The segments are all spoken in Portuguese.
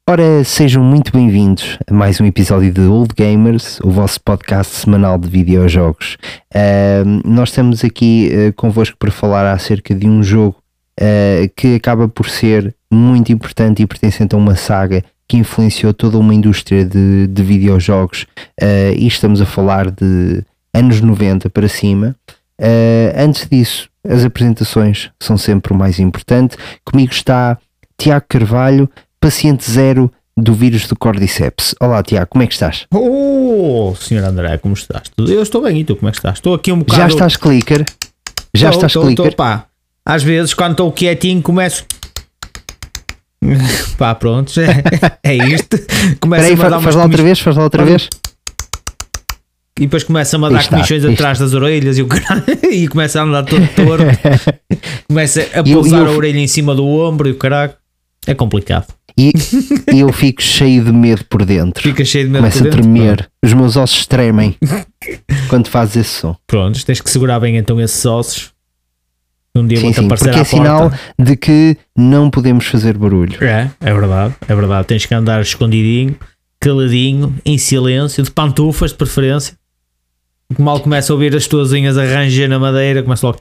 Ora, sejam muito bem-vindos a mais um episódio de Old Gamers, o vosso podcast semanal de videojogos. Nós estamos aqui convosco para falar acerca de um jogo que acaba por ser muito importante e pertencente a uma saga que influenciou toda uma indústria de videojogos, e estamos a falar de anos 90 para cima. Antes disso, as apresentações são sempre o mais importante. Comigo está Tiago Carvalho, paciente zero do vírus do Cordyceps. Olá, Tiago, como é que estás? Oh, senhor André, como estás? Eu estou bem, e tu, como é que estás? Estou aqui um bocado... Já estás clicker? Estou, pá. Às vezes, quando estou quietinho, começo... Pá, pronto, é isto. Peraí, faz lá outra vez. E depois começa-me a dar comichões atrás das orelhas e começa a andar todo torto. Começa a pousar a orelha em cima do ombro e o caralho. É complicado. E eu fico cheio de medo por dentro. Fica cheio de medo por dentro. Começa a tremer. Os meus ossos tremem quando fazes esse som. Pronto, tens que segurar bem então esses ossos. Um dia vou-te aparecer porque à é sinal porta. De que não podemos fazer barulho. É verdade. Tens que andar escondidinho, caladinho, em silêncio, de pantufas de preferência. Mal começa a ouvir as tuas unhas a ranger na madeira, começa logo.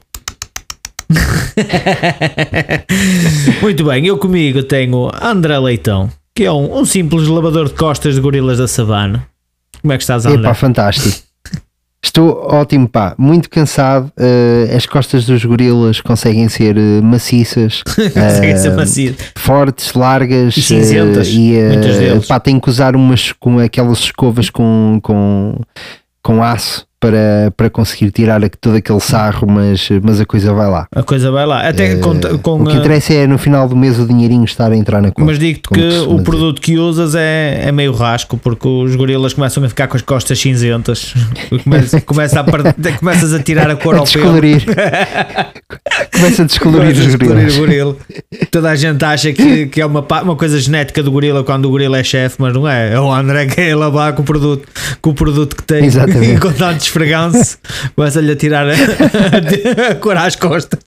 Muito bem, eu comigo tenho André Leitão, que é um simples lavador de costas de gorilas da savana. Como é que estás, André? Epá, fantástico. Estou ótimo, pá, muito cansado. As costas dos gorilas conseguem ser maciças, fortes, largas e cinzentas. Muitas deles. Pá, tenho que usar umas com aquelas escovas com aço para conseguir tirar todo aquele sarro, mas a coisa vai lá. Até com o que interessa é no final do mês o dinheirinho estar a entrar na conta. Mas digo-te que o produto que usas é meio rasco, porque os gorilas começam a ficar com as costas cinzentas. Começas a tirar a cor ao pelo. Começa a descolorir os gorilas. Toda a gente acha que é uma coisa genética do gorila quando o gorila é chefe, mas não é. É o André que é lavar com o produto que tem. Exatamente. Com tanto esfreganço, começa-lhe a tirar a cor às costas.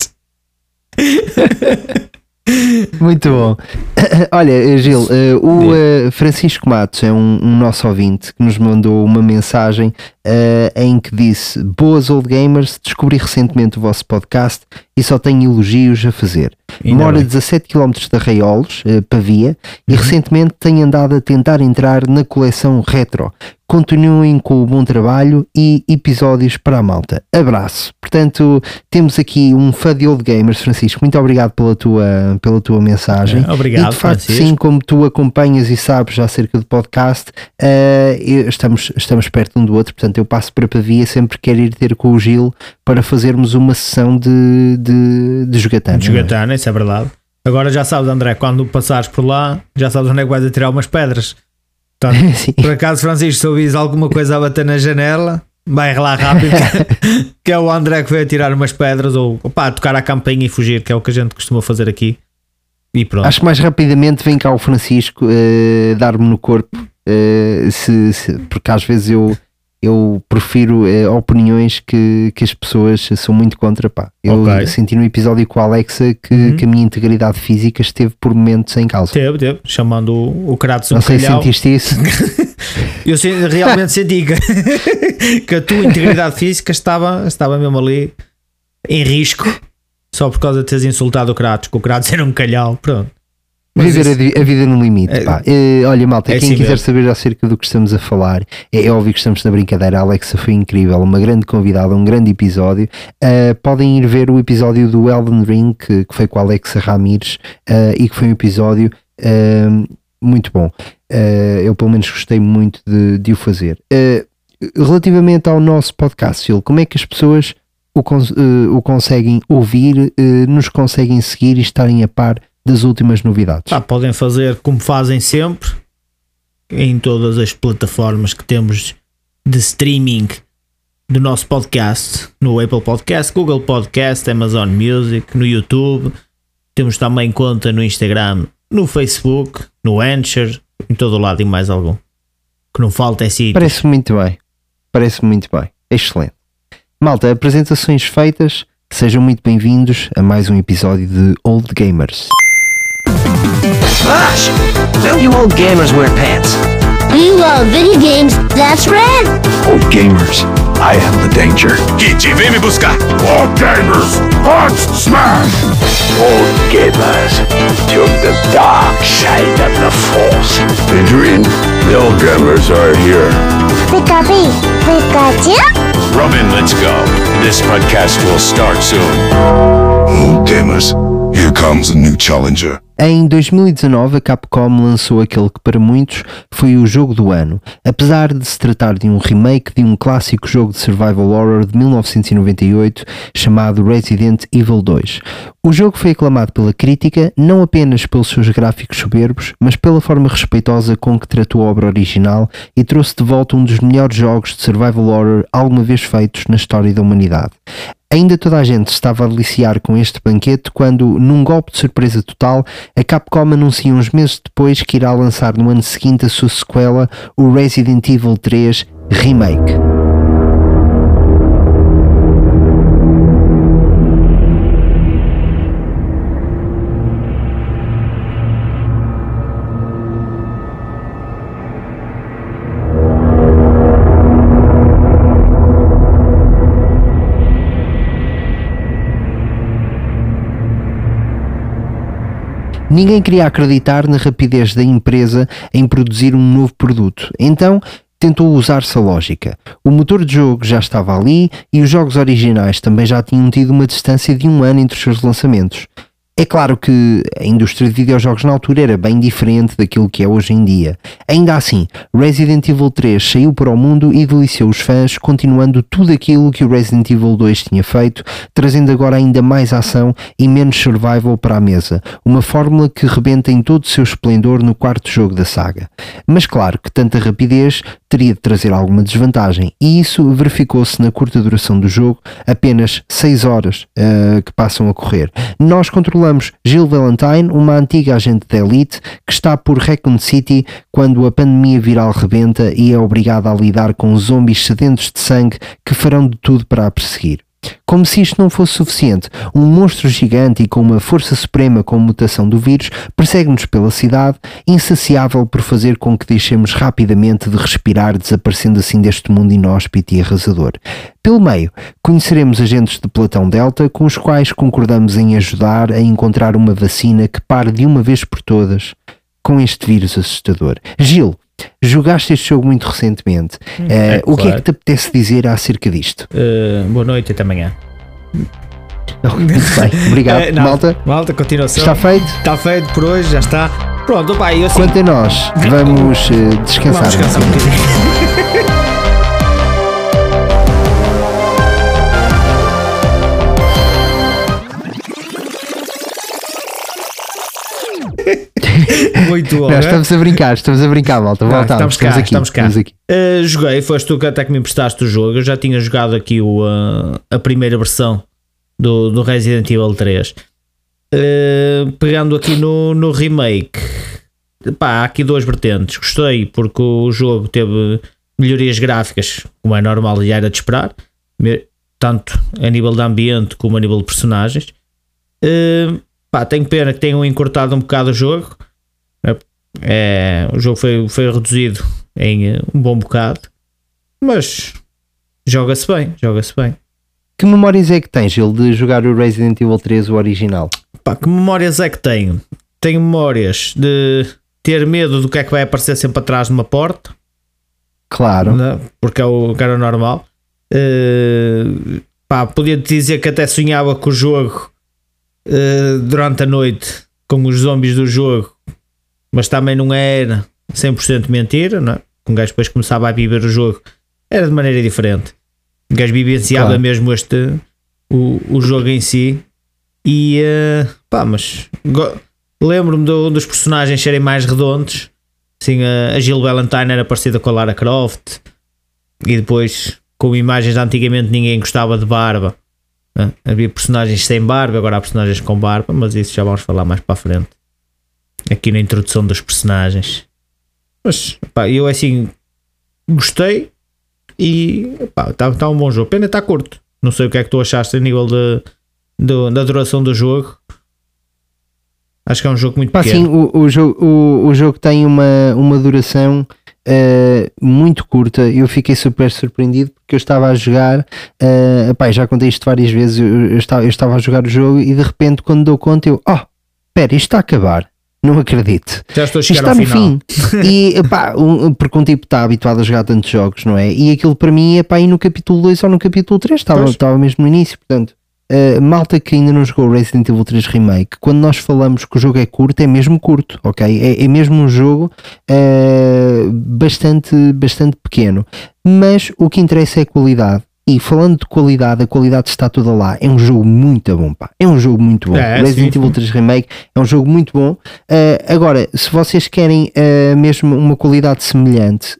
Muito bom. Olha, Gil, o Francisco Matos é um nosso ouvinte que nos mandou uma mensagem em que disse: boas Old Gamers, descobri recentemente o vosso podcast e só tenho elogios a fazer. Moro a 17 km de Arraiolos, Pavia, e recentemente tenho andado a tentar entrar na coleção retro. Continuem com o bom trabalho e episódios para a malta. Abraço. Portanto, temos aqui um fã de Old Gamers, Francisco. Muito obrigado pela tua mensagem. Obrigado, e de facto, Francisco. sim, como tu acompanhas e sabes acerca do podcast, estamos perto um do outro. Portanto, eu passo para Pavia sempre que quero ir ter com o Gil para fazermos uma sessão de jogatana. De jogatana, isso é verdade. Agora já sabes, André, quando passares por lá, já sabes onde é que vais a tirar umas pedras. Portanto, por acaso, Francisco, se ouvis alguma coisa a bater na janela, vai lá rápido, que é o André que veio a tirar umas pedras ou tocar a campainha e fugir, que é o que a gente costuma fazer aqui. E pronto. Acho que mais rapidamente vem cá o Francisco dar-me no corpo, porque às vezes eu prefiro opiniões que as pessoas são muito contra. Eu senti no episódio com a Alexa que a minha integridade física esteve por momentos em causa. Teve, chamando o Kratos Não sei se sentiste isso. Eu realmente senti que a tua integridade física estava mesmo ali em risco, só por causa de teres insultado o Kratos, que o Kratos era um calhau, pronto. Viver a vida no limite, pá. Olha, malta, quem quiser saber acerca do que estamos a falar, é óbvio que estamos na brincadeira. A Alexa foi incrível, uma grande convidada, um grande episódio. Podem ir ver o episódio do Elden Ring, que foi com a Alexa Ramires, e que foi um episódio muito bom. Eu pelo menos gostei muito de o fazer. Relativamente ao nosso podcast, Phil, como é que as pessoas o conseguem ouvir, nos conseguem seguir e estarem a par das últimas novidades? Podem fazer como fazem sempre em todas as plataformas que temos de streaming do nosso podcast, no Apple Podcast, Google Podcast, Amazon Music, no YouTube. Temos também conta no Instagram, no Facebook, no Anchor, em todo o lado e mais algum. Que não falta é sítio. Parece muito bem. Excelente. Malta, apresentações feitas, sejam muito bem-vindos a mais um episódio de Old Gamers. Gosh, don't you old gamers wear pants? We love video games, that's right. Old gamers, I am the danger. Kit, vem me buscar. Old gamers, let's smash! Old gamers, to the dark side of the force. Adrian, the old gamers are here. Pika-pee, Pikachu? Robin, let's go. This podcast will start soon. Old gamers, here comes a new challenger. Em 2019, a Capcom lançou aquele que para muitos foi o jogo do ano, apesar de se tratar de um remake de um clássico jogo de survival horror de 1998 chamado Resident Evil 2. O jogo foi aclamado pela crítica, não apenas pelos seus gráficos soberbos, mas pela forma respeitosa com que tratou a obra original e trouxe de volta um dos melhores jogos de survival horror alguma vez feitos na história da humanidade. Ainda toda a gente estava a deliciar com este banquete quando, num golpe de surpresa total, a Capcom anuncia uns meses depois que irá lançar no ano seguinte a sua sequela, o Resident Evil 3 Remake. Ninguém queria acreditar na rapidez da empresa em produzir um novo produto, então tentou usar-se a lógica. O motor de jogo já estava ali e os jogos originais também já tinham tido uma distância de 1 ano entre os seus lançamentos. É claro que a indústria de videojogos na altura era bem diferente daquilo que é hoje em dia. Ainda assim, Resident Evil 3 saiu para o mundo e deliciou os fãs, continuando tudo aquilo que o Resident Evil 2 tinha feito, trazendo agora ainda mais ação e menos survival para a mesa, uma fórmula que rebenta em todo o seu esplendor no quarto jogo da saga. Mas claro que tanta rapidez teria de trazer alguma desvantagem, e isso verificou-se na curta duração do jogo, apenas 6 horas que passam a correr. Nós controlamos Jill Valentine, uma antiga agente da Elite que está por Raccoon City quando a pandemia viral rebenta e é obrigada a lidar com zombies sedentos de sangue que farão de tudo para a perseguir. Como se isto não fosse suficiente, um monstro gigante e com uma força suprema com mutação do vírus persegue-nos pela cidade, insaciável por fazer com que deixemos rapidamente de respirar, desaparecendo assim deste mundo inóspito e arrasador. Pelo meio, conheceremos agentes de Platão Delta com os quais concordamos em ajudar a encontrar uma vacina que pare de uma vez por todas com este vírus assustador. Gil, jogaste este jogo muito recentemente. O que é que te apetece dizer acerca disto? Boa noite e até amanhã. Muito bem, obrigado. Malta, continuação. Está feito? Está feito por hoje, já está. Pronto, opa, eu assim, quanto a nós, vamos descansar. Vamos descansar um bocadinho. Muito bom. Não, estamos a brincar, malta. Estamos cá. Joguei, foste tu que até que me emprestaste o jogo. Eu já tinha jogado aqui a primeira versão do Resident Evil 3. Pegando aqui no remake, há aqui duas vertentes. Gostei porque o jogo teve melhorias gráficas, como é normal e era de esperar, tanto a nível de ambiente como a nível de personagens. Tenho pena que tenham encurtado um bocado o jogo. O jogo foi reduzido em um bom bocado, mas joga-se bem. Que memórias é que tens, Gil, de jogar o Resident Evil 3, o original? Que memórias é que tenho? Tenho memórias de ter medo do que é que vai aparecer sempre atrás de uma porta. Claro. Não? Porque é o que era normal. Podia dizer que até sonhava com o jogo durante a noite, com os zombies do jogo, mas também não era 100% mentira, não é? Um gajo depois começava a viver o jogo, era de maneira diferente. Um gajo vivenciava mesmo o jogo em si. E mas lembro-me dos personagens serem mais redondos. Assim, a Jill Valentine era parecida com a Lara Croft, e depois, com imagens de antigamente, ninguém gostava de barba. Havia personagens sem barba, agora há personagens com barba, mas isso já vamos falar mais para a frente, aqui na introdução dos personagens. Mas eu assim gostei e está um bom jogo. Pena está curto. Não sei o que é que tu achaste a nível da duração do jogo. Acho que é um jogo muito Pá, sim, pequeno. o jogo tem uma duração muito curta. Eu fiquei super surpreendido porque eu estava a jogar, pá, já contei isto várias vezes, eu estava a jogar o jogo e de repente quando dou conta espera, isto está a acabar. Não acredito. Já estou a Isto chegar está ao no final. fim. E pá, porque um tipo está habituado a jogar tantos jogos, não é? E aquilo para mim é pá, aí no capítulo 2 ou no capítulo 3, estava mesmo no início. Portanto, malta que ainda não jogou Resident Evil 3 Remake, quando nós falamos que o jogo é curto, é mesmo curto, ok? É mesmo um jogo bastante pequeno. Mas o que interessa é a qualidade. E falando de qualidade, a qualidade está toda lá. É um jogo muito bom, pá. É um jogo muito bom. Resident Evil 3 Remake é um jogo muito bom. Agora, se vocês querem mesmo uma qualidade semelhante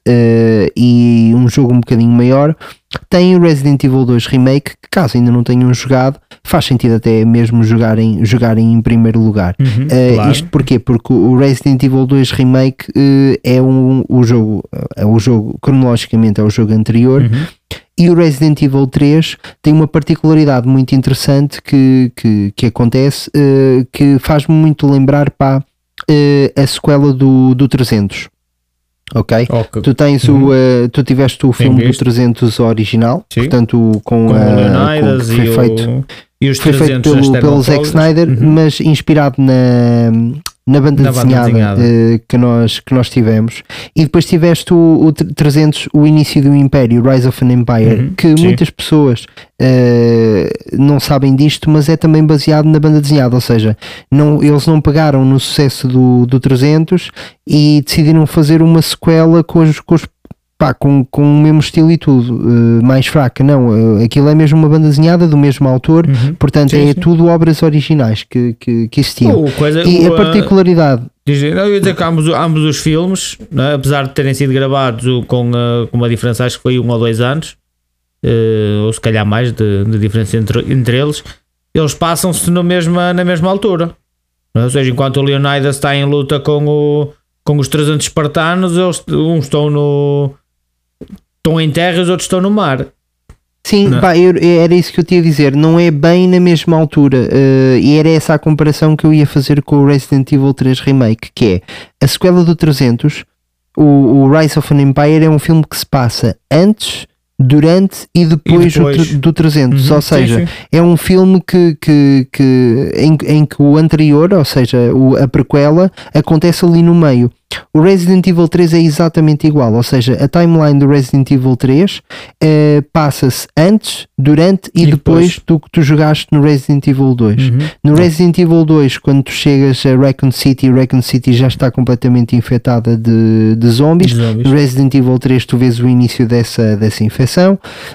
e um jogo um bocadinho maior, tem o Resident Evil 2 Remake, que caso ainda não tenham jogado, faz sentido até mesmo jogarem em primeiro lugar. Claro. Isto porquê? Porque o Resident Evil 2 Remake é o jogo, cronologicamente é o jogo anterior. E o Resident Evil 3 tem uma particularidade muito interessante que acontece, que faz-me muito lembrar a sequela do 300. Ok? Tu tens tu tiveste o filme do 300 original, sim, portanto com o Leonidas que foi feito. E os Foi feito pelo Zack Snyder, mas inspirado na banda desenhada. Que nós tivemos. E depois tiveste o 300, o início do Império, Rise of an Empire, que muitas pessoas não sabem disto, mas é também baseado na banda desenhada, ou seja, eles não pegaram no sucesso do 300 e decidiram fazer uma sequela com o mesmo estilo e tudo, mais fraca. Não, aquilo é mesmo uma banda desenhada do mesmo autor, portanto sim. Tudo obras originais que existiam. A particularidade. Eu ia dizer que ambos os filmes, né, apesar de terem sido gravados com uma diferença, acho que foi 1 ou 2 anos, ou se calhar mais de diferença entre eles passam-se na mesma altura. Ou seja, enquanto o Leonidas está em luta com os 300 espartanos, uns estão em terra e os outros estão no mar. Sim, pá, era isso que eu tinha a dizer. Não é bem na mesma altura, e era essa a comparação que eu ia fazer com o Resident Evil 3 Remake, que é a sequela do 300. O Rise of an Empire é um filme que se passa antes, durante e depois do 300, ou seja, é um filme em que o anterior, ou seja, a prequela, acontece ali no meio. O Resident Evil 3 é exatamente igual, ou seja, a timeline do Resident Evil 3 passa-se antes, durante e depois do que tu jogaste no Resident Evil 2. No Resident Evil 2, quando tu chegas a Raccoon City já está completamente infectada de zombies. No Resident Evil 3 tu vês o início dessa infecção.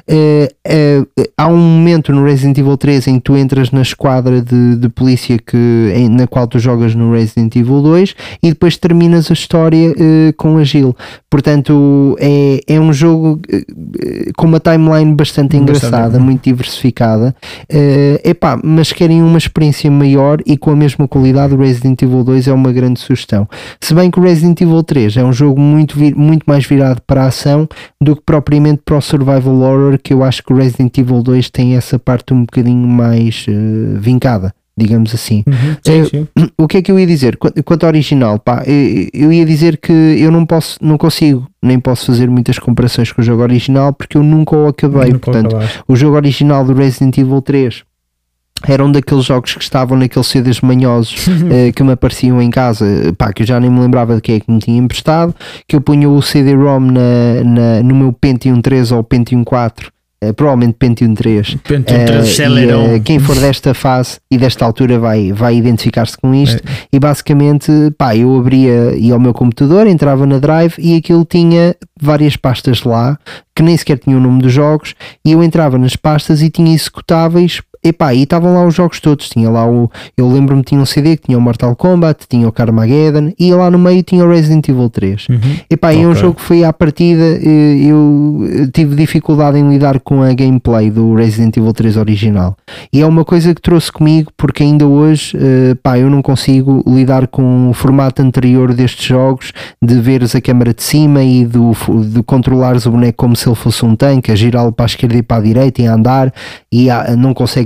Há um momento no Resident Evil 3 em que tu entras na esquadra de polícia na qual tu jogas no Resident Evil 2 e depois terminas a história com a Jill. Portanto, é um jogo com uma timeline bastante engraçada, muito diversificada. Mas querem uma experiência maior e com a mesma qualidade, o Resident Evil 2 é uma grande sugestão. Se bem que o Resident Evil 3 é um jogo muito mais virado para a ação do que propriamente para o survival horror, que eu acho que o Resident Evil 2 tem essa parte um bocadinho mais vincada, digamos assim. Sim. O que é que eu ia dizer? Quanto ao original, eu ia dizer que eu não consigo, nem posso fazer muitas comparações com o jogo original porque eu nunca o acabei. Portanto, o jogo original do Resident Evil 3 era um daqueles jogos que estavam naqueles CDs manhosos que me apareciam em casa, que eu já nem me lembrava de quem é que me tinha emprestado, que eu punha o CD-ROM no meu Pentium 3 ou Pentium 4, provavelmente Pentium 3. Quem for desta fase e desta altura vai identificar-se com isto. E basicamente, eu abria, ia ao meu computador, entrava na Drive e aquilo tinha várias pastas lá que nem sequer tinham o nome dos jogos, e eu entrava nas pastas e tinha executáveis. E estavam lá os jogos todos. Tinha lá eu lembro-me, tinha um CD que tinha o Mortal Kombat, tinha o Carmageddon e lá no meio tinha o Resident Evil 3. É um jogo que foi à partida, eu tive dificuldade em lidar com a gameplay do Resident Evil 3 original, e é uma coisa que trouxe comigo porque ainda hoje eu não consigo lidar com o formato anterior destes jogos, de veres a câmara de cima e de controlares o boneco como se ele fosse um tanque, a girá-lo para a esquerda e para a direita e a andar, e não consegues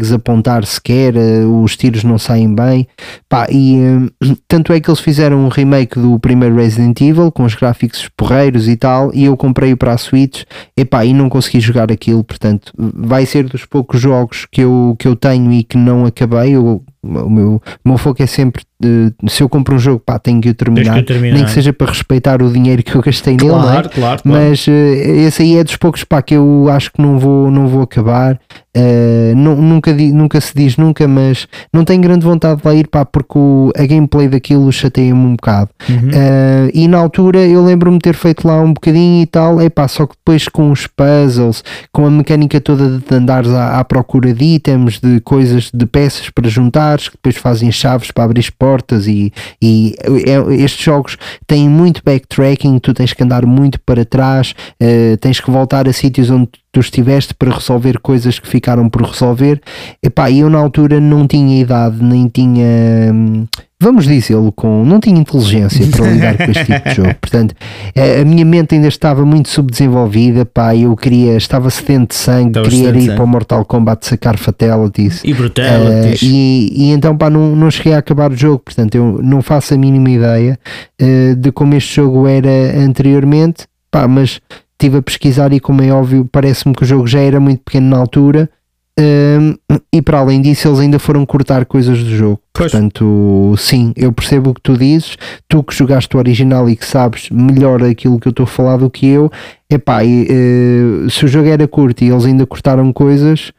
consegues apontar sequer, os tiros não saem bem, pá, e tanto é que eles fizeram um remake do primeiro Resident Evil com os gráficos porreiros e tal, e eu comprei-o para a Switch, epá, e não consegui jogar aquilo, portanto vai ser dos poucos jogos que eu tenho e que não acabei. O meu foco é sempre se eu compro um jogo, pá, tenho que o terminar, nem que seja para respeitar o dinheiro que eu gastei nele, não é? Claro. Mas esse aí é dos poucos, pá, que eu acho que não vou acabar. Nunca se diz nunca, mas não tenho grande vontade de lá ir, pá, porque a gameplay daquilo chateia-me um bocado. E na altura eu lembro-me de ter feito lá um bocadinho e tal, pá, só que depois com os puzzles, com a mecânica toda de andares à procura de itens, de coisas, de peças para juntares, que depois fazem chaves para abrir portas, e estes jogos têm muito backtracking, tu tens que andar muito para trás, tens que voltar a sítios onde tu estiveste para resolver coisas que ficaram por resolver. Epá, eu na altura não tinha idade, nem tinha, vamos dizê-lo, não tinha inteligência para lidar com este tipo de jogo, portanto a minha mente ainda estava muito subdesenvolvida, pá, eu estava sedento de sangue, queria ir para o Mortal Kombat sacar fatalities e brutalities, e então, pá, não cheguei a acabar o jogo, portanto eu não faço a mínima ideia de como este jogo era anteriormente, pá, mas estive a pesquisar e, como é óbvio, parece-me que o jogo já era muito pequeno na altura, e para além disso eles ainda foram cortar coisas do jogo. Pois. Portanto, sim, eu percebo o que tu dizes, tu que jogaste o original e que sabes melhor aquilo que eu estou a falar do que eu, epá, se o jogo era curto e eles ainda cortaram coisas,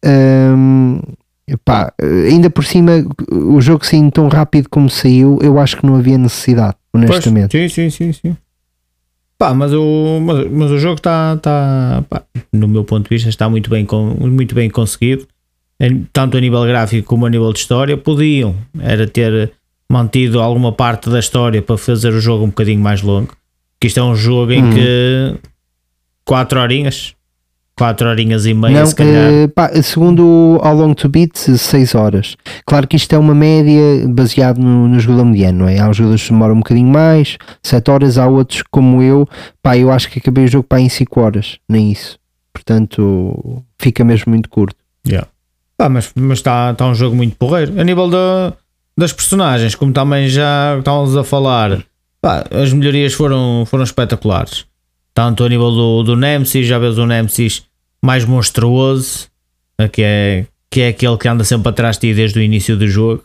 epá, ainda por cima o jogo saindo tão rápido como saiu, eu acho que não havia necessidade, honestamente. Pois, sim. Pá, mas o jogo está no meu ponto de vista, está muito bem conseguido, tanto a nível gráfico como a nível de história. Podiam era ter mantido alguma parte da história para fazer o jogo um bocadinho mais longo, que isto é um jogo em que 4 horinhas e meia, não, se calhar. Pá, segundo o How Long to Beat, 6 horas. Claro que isto é uma média baseado no jogador mediano, não é? Há jogadores que demoram um bocadinho mais, 7 horas, há outros como eu, pá, eu acho que acabei o jogo, pá, em 5 horas, nem isso. Portanto, fica mesmo muito curto. Yeah. Pá, mas está um jogo muito porreiro. A nível das personagens, como também já estávamos a falar, pá, as melhorias foram espetaculares. Tanto a nível do Nemesis, já vês o Nemesis mais monstruoso, que é aquele que anda sempre atrás de ti desde o início do jogo.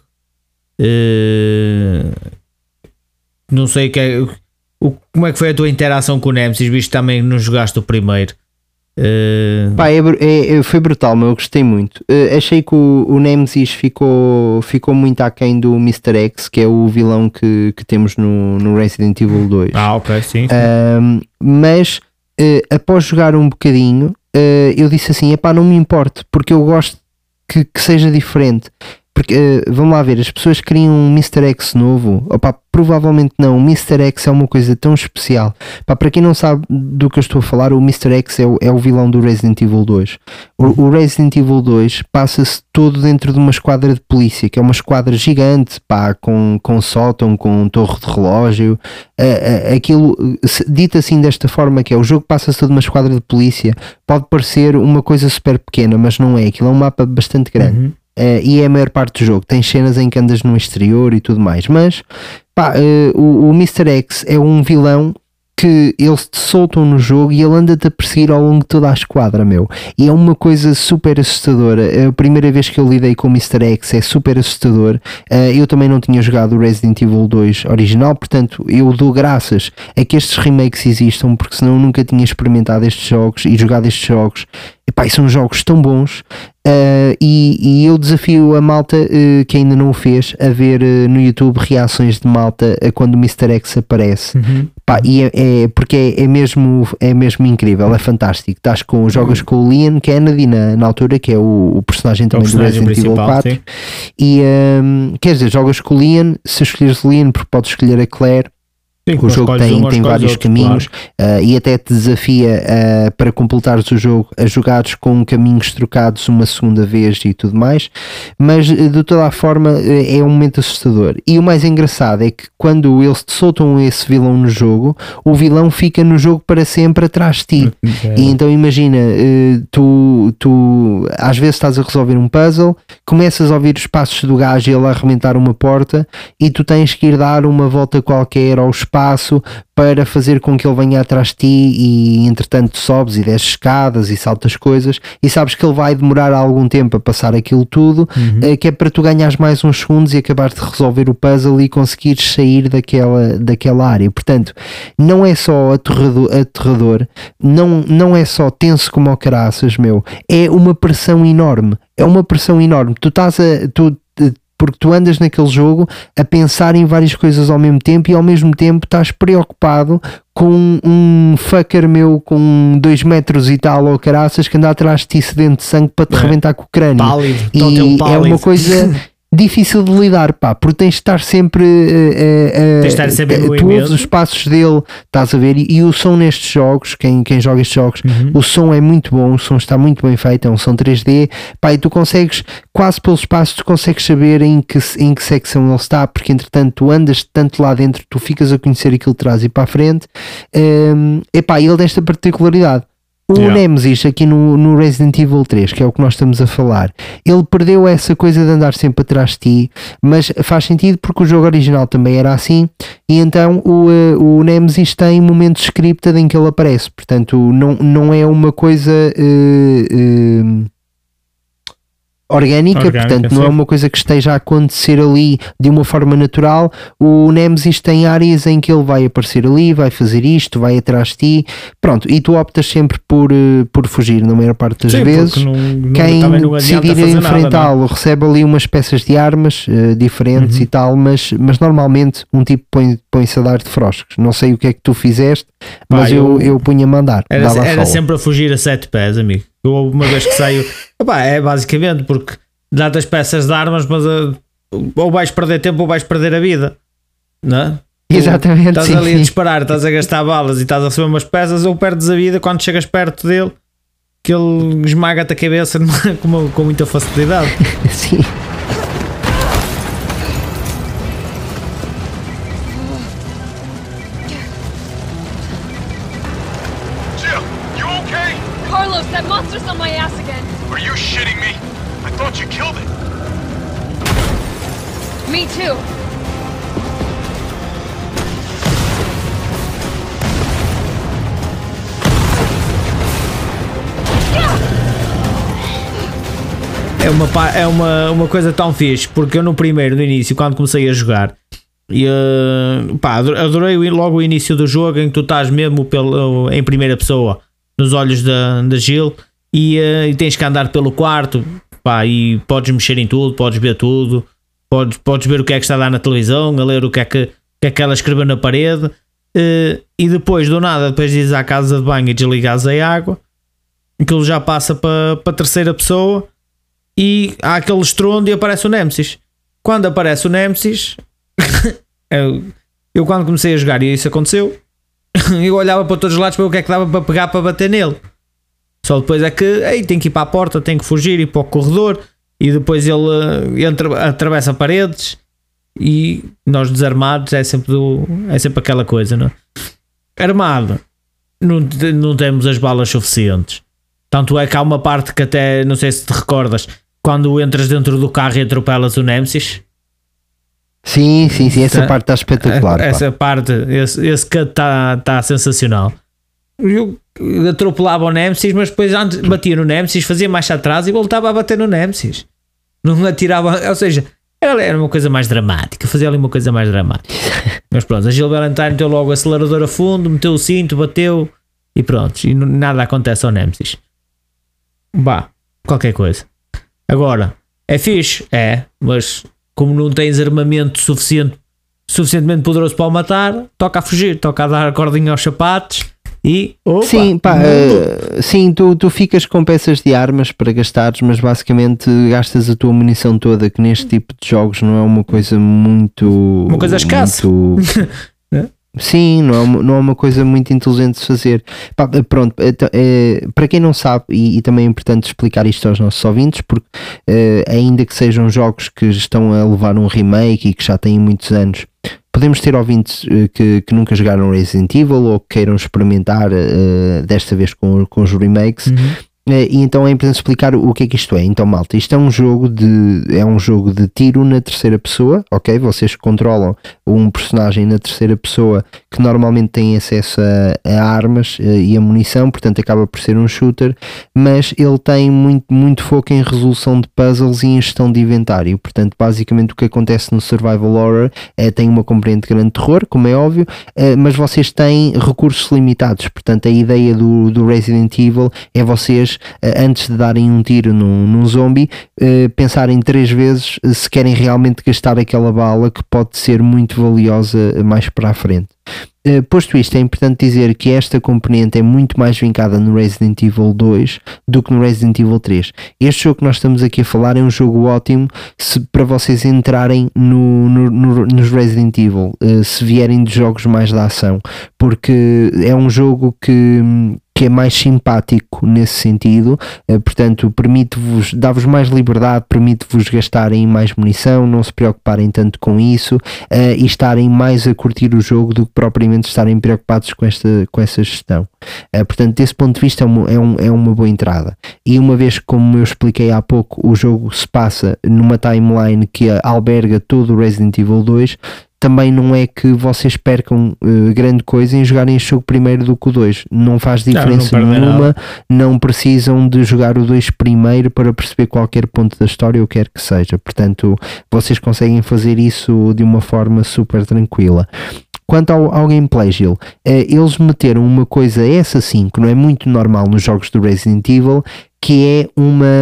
Não sei como é que foi a tua interação com o Nemesis, visto que também não jogaste o primeiro. Pá, foi brutal, mas eu gostei muito. Achei que o Nemesis ficou muito aquém do Mr. X, que é o vilão que temos no Resident Evil 2. Ok, sim. Mas após jogar um bocadinho, eu disse assim, epá, não me importo, porque eu gosto que seja diferente. Porque, vamos lá ver, as pessoas queriam um Mr. X novo, opá, provavelmente não. O Mr. X é uma coisa tão especial. Pá, para quem não sabe do que eu estou a falar, o Mr. X é o vilão do Resident Evil 2. O Resident Evil 2 passa-se todo dentro de uma esquadra de polícia, que é uma esquadra gigante, pá, com sótão, com torre de relógio. Aquilo, dito assim desta forma, que é o jogo passa-se todo numa esquadra de polícia, pode parecer uma coisa super pequena, mas não é. Aquilo é um mapa bastante grande. E é a maior parte do jogo. Tem cenas em que andas no exterior e tudo mais, mas pá, o Mr. X é um vilão que eles te soltam no jogo e ele anda-te a perseguir ao longo de toda a esquadra, meu. E é uma coisa super assustadora. A primeira vez que eu lidei com o Mr. X é super assustador. Eu também não tinha jogado o Resident Evil 2 original, portanto eu dou graças a que estes remakes existam, porque senão eu nunca tinha experimentado estes jogos e jogado estes jogos. Epá, e são jogos tão bons. E eu desafio a malta que ainda não o fez a ver no YouTube reações de malta a quando o Mr. X aparece. Pá, e porque é mesmo incrível, é fantástico. Jogas com o Leon Kennedy na altura, que é o personagem também do Resident Evil 4. Sim. E quer dizer, jogas com o Leon, se escolheres o Leon, porque podes escolher a Claire. O jogo tem vários caminhos, claro. E até te desafia para completares o jogo a jogares com caminhos trocados uma segunda vez e tudo mais, mas de toda a forma é um momento assustador. E o mais engraçado é que quando eles te soltam esse vilão no jogo, o vilão fica no jogo para sempre atrás de ti. E então imagina, tu às vezes estás a resolver um puzzle, começas a ouvir os passos do gajo e ele a arrebentar uma porta e tu tens que ir dar uma volta qualquer ao espaço para fazer com que ele venha atrás de ti e entretanto sobes e desces escadas e saltas coisas e sabes que ele vai demorar algum tempo a passar aquilo tudo, que é para tu ganhares mais uns segundos e acabares de resolver o puzzle e conseguires sair daquela área. Portanto, não é só aterrador, não é só tenso como o caraças, meu, é uma pressão enorme, porque tu andas naquele jogo a pensar em várias coisas ao mesmo tempo e ao mesmo tempo estás preocupado com um fucker meu com 2 metros e tal ou caraças que anda atrás de ti sedento de sangue para te rebentar com o crânio. Pálido, e é uma coisa difícil de lidar, pá, porque tens de estar sempre tu ouves os passos dele, estás a ver, e o som nestes jogos, quem joga estes jogos, o som é muito bom, o som está muito bem feito, é um som 3D, pá, e tu consegues, quase pelos passos, tu consegues saber em que secção ele está, porque entretanto tu andas tanto lá dentro, tu ficas a conhecer aquilo de trás e para a frente, epá, ele tem esta particularidade. O Nemesis aqui no Resident Evil 3, que é o que nós estamos a falar, ele perdeu essa coisa de andar sempre atrás de ti, mas faz sentido porque o jogo original também era assim, e então o Nemesis tem momentos scripted em que ele aparece, portanto não é uma coisa orgânica, portanto não é uma coisa que esteja a acontecer ali de uma forma natural. O Nemesis tem áreas em que ele vai aparecer ali, vai fazer isto, vai atrás de ti, pronto, e tu optas sempre por fugir na maior parte das vezes. Quem decidir enfrentá-lo recebe ali umas peças de armas diferentes e tal, mas normalmente um tipo põe-se a dar de froscos. Não sei o que é que tu fizeste, mas eu punha-me a andar. Era sempre a fugir a 7 pés, amigo. Eu, uma vez que saio, é basicamente porque dá-te as peças de armas, mas ou vais perder tempo ou vais perder a vida, não é? Exatamente. Estás ali a disparar, estás a gastar balas e estás a receber umas peças, ou perdes a vida quando chegas perto dele, que ele esmaga-te a cabeça com muita facilidade. Sim. Carlos, that monster's on my ass again. Are you shitting me? I thought you killed it. Me too. É uma coisa tão fixe, porque eu no início, quando comecei a jogar, adorei logo o início do jogo em que tu estás mesmo em primeira pessoa, nos olhos da Jill, e tens que andar pelo quarto, pá, e podes mexer em tudo, podes ver tudo, podes ver o que é que está a dar na televisão, a ler o que é que ela escreveu na parede, e depois do nada, depois dizes à casa de banho e desligas a água, aquilo já passa para a terceira pessoa e há aquele estrondo e aparece o Nemesis. Quando aparece o Nemesis, eu quando comecei a jogar e isso aconteceu, eu olhava para todos os lados para ver o que é que dava para pegar para bater nele. Só depois é que tem que ir para a porta, tem que fugir, ir para o corredor, e depois ele atravessa paredes, e nós desarmados é sempre aquela coisa, não é? Armado não temos as balas suficientes, tanto é que há uma parte que até, não sei se te recordas, quando entras dentro do carro e atropelas o Nemesis. Sim, essa parte está espetacular. Essa parte, esse cut está sensacional. Eu atropelava o Nemesis, mas depois antes batia no Nemesis, fazia marcha atrás e voltava a bater no Nemesis. Não atirava, ou seja, era uma coisa mais dramática, fazia ali uma coisa mais dramática. Mas pronto, a Jill Valentine meteu logo o acelerador a fundo, meteu o cinto, bateu e pronto, e nada acontece ao Nemesis. Qualquer coisa. Agora, é fixe, mas como não tens armamento suficientemente poderoso para o matar, toca a fugir, toca a dar a cordinha aos sapatos e... Sim, tu ficas com peças de armas para gastares, mas basicamente gastas a tua munição toda, que neste tipo de jogos não é uma coisa muito... Uma coisa escassa. Sim, não é uma coisa muito inteligente de fazer. Pá, pronto, para quem não sabe, e também é importante explicar isto aos nossos ouvintes, porque ainda que sejam jogos que estão a levar um remake e que já têm muitos anos, podemos ter ouvintes que nunca jogaram Resident Evil ou que queiram experimentar desta vez com os remakes. E então é importante explicar o que é que isto é. Então, malta, isto é um jogo de tiro na terceira pessoa, ok? Vocês controlam um personagem na terceira pessoa que normalmente tem acesso a armas e a munição, portanto acaba por ser um shooter, mas ele tem muito foco em resolução de puzzles e em gestão de inventário. Portanto, basicamente o que acontece no Survival Horror tem uma componente de grande terror, como é óbvio, mas vocês têm recursos limitados. Portanto, a ideia do Resident Evil é vocês, antes de darem um tiro num zombie, pensarem 3 vezes se querem realmente gastar aquela bala, que pode ser muito valiosa mais para a frente. Posto isto, é importante dizer que esta componente é muito mais vincada no Resident Evil 2 do que no Resident Evil 3. Este jogo que nós estamos aqui a falar é um jogo ótimo para vocês entrarem nos Resident Evil, se vierem de jogos mais da ação, porque é um jogo que é mais simpático nesse sentido, portanto permite-vos, dá-vos mais liberdade, permite-vos gastarem mais munição, não se preocuparem tanto com isso e estarem mais a curtir o jogo do que propriamente estarem preocupados com essa gestão. Portanto, desse ponto de vista é uma boa entrada. E uma vez, como eu expliquei há pouco, o jogo se passa numa timeline que alberga todo o Resident Evil 2, também não é que vocês percam grande coisa em jogarem este jogo primeiro do que o 2. Não faz diferença nenhuma, não precisam de jogar o 2 primeiro para perceber qualquer ponto da história, ou quer que seja. Portanto, vocês conseguem fazer isso de uma forma super tranquila. Quanto ao gameplay, Gil, eles meteram uma coisa, essa sim, que não é muito normal nos jogos do Resident Evil, que é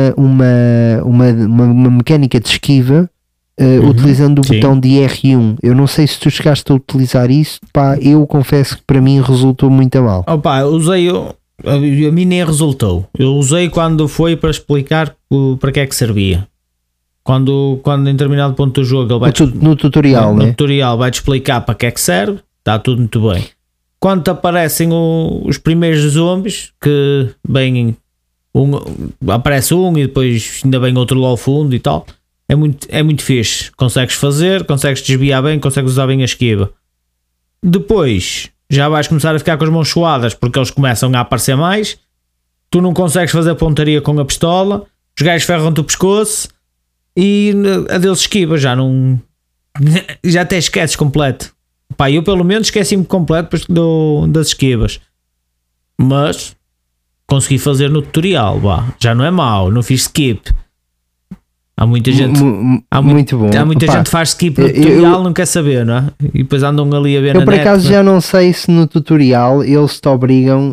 uma mecânica de esquiva, utilizando o botão de R1. Eu não sei se tu chegaste a utilizar isso, pá, eu confesso que para mim resultou muito a mal. Opa, a mim nem resultou. Eu usei quando foi para explicar para que é que servia. Quando em determinado ponto do jogo ele vai no tutorial, no tutorial vai-te explicar para que é que serve, está tudo muito bem. Quando aparecem os primeiros zombies, que vem aparece um e depois ainda vem outro lá ao fundo e tal, é muito fixe. Consegues desviar bem, consegues usar bem a esquiva. Depois já vais começar a ficar com as mãos suadas porque eles começam a aparecer mais. Tu não consegues fazer pontaria com a pistola, os gajos ferram-te o pescoço e a deles esquiva, já até esqueces completo. Pá, eu pelo menos esqueci-me completo das esquivas, mas consegui fazer no tutorial, já não é mau, não fiz skip. Há muita gente muito bom. Há muita gente que faz skip no tutorial, não quer saber, não é? E depois andam ali a ver na net. Eu por acaso já não sei se no tutorial eles te obrigam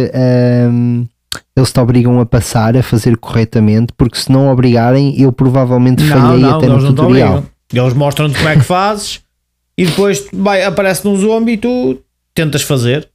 a passar, a fazer corretamente, porque se não obrigarem, eu provavelmente falhei até no tutorial. Eles mostram-te como é que fazes e depois aparece um zombie e tu tentas fazer.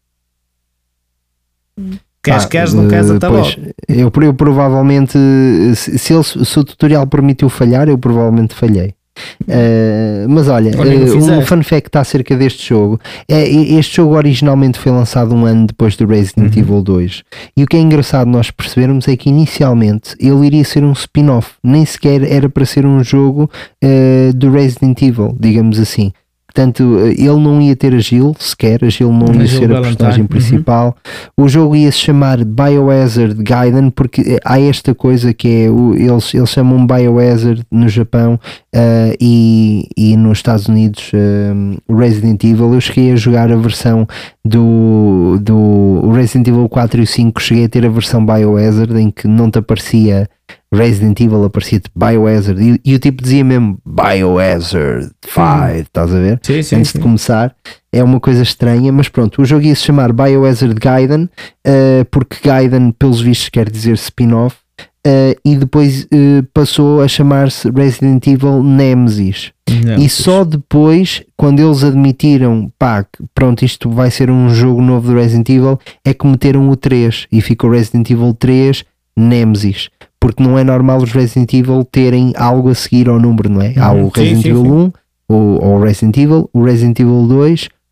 Queres, não queres, até logo. Eu provavelmente, se o tutorial permitiu falhar, eu provavelmente falhei. Mas olha, um fun fact acerca deste jogo este jogo originalmente foi lançado um ano depois do Resident Evil 2, e o que é engraçado nós percebermos é que inicialmente ele iria ser um spin-off, nem sequer era para ser um jogo do Resident Evil, digamos assim. Portanto, ele não ia ter a Jill sequer, a Jill não ia ser a personagem principal. O jogo ia se chamar Biohazard Gaiden, porque há esta coisa que é, eles chamam Biohazard no Japão e nos Estados Unidos Resident Evil. Eu cheguei a jogar a versão do Resident Evil 4 e o 5, cheguei a ter a versão Biohazard, em que não te aparecia Resident Evil, aparecia-te Biohazard e o tipo dizia mesmo Biohazard 5, estás a ver? Sim, antes de começar. É uma coisa estranha, mas pronto, o jogo ia se chamar Biohazard Gaiden, porque Gaiden pelos vistos quer dizer spin-off, e depois passou a chamar-se Resident Evil Nemesis. E só depois, quando eles admitiram, pronto, isto vai ser um jogo novo do Resident Evil, é que meteram o 3 e ficou Resident Evil 3 Nemesis, porque não é normal os Resident Evil terem algo a seguir ao número, não é? Há o Resident Evil 1, o Resident Evil, o Resident Evil 2,